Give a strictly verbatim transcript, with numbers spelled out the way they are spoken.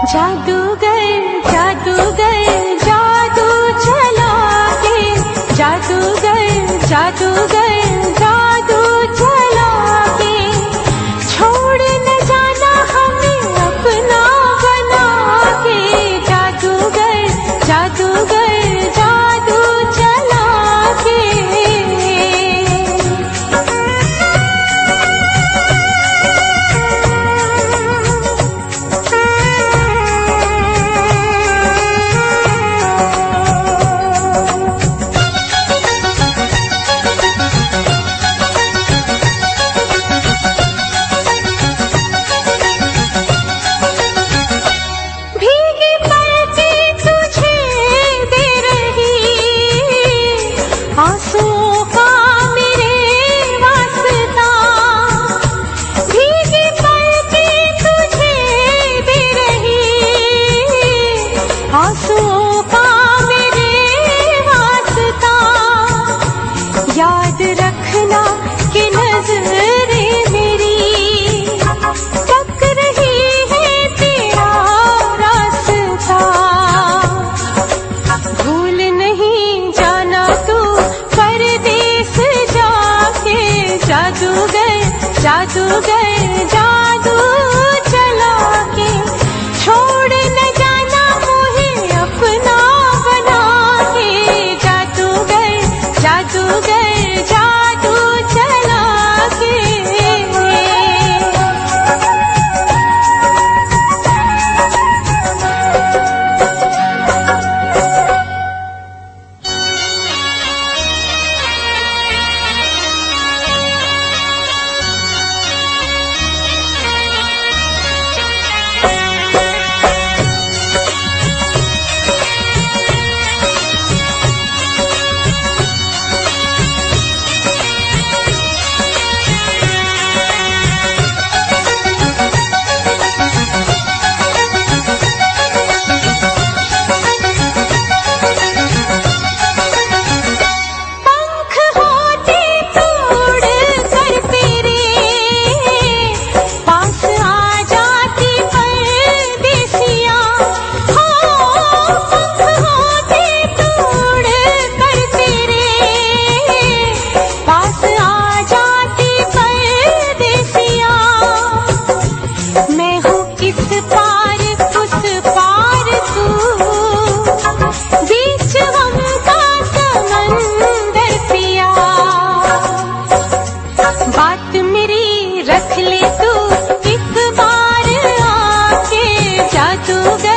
जादूगर जादूगर जादू चला के, जादूगर जादूगर जादू चला के, छोड़ न जाना हमें अपना बना के, जादूगर जादूगर जादू चला के। आंसुओं का मेरे वास्ता, भीगी पलकें तुझे दे रही, आंसुओं का मेरे वास्ता। याद रखना कि नजरें मेरी तक रही है तेरा रास्ता, भूल नहीं जाना तू जादूगर जादूगर जादू चला के, छोड़ न जाना मुझे अपना बना के, जादूगर जादूगर जादू चला के। बात मेरी रख ले तू एक बार आके, जादूगर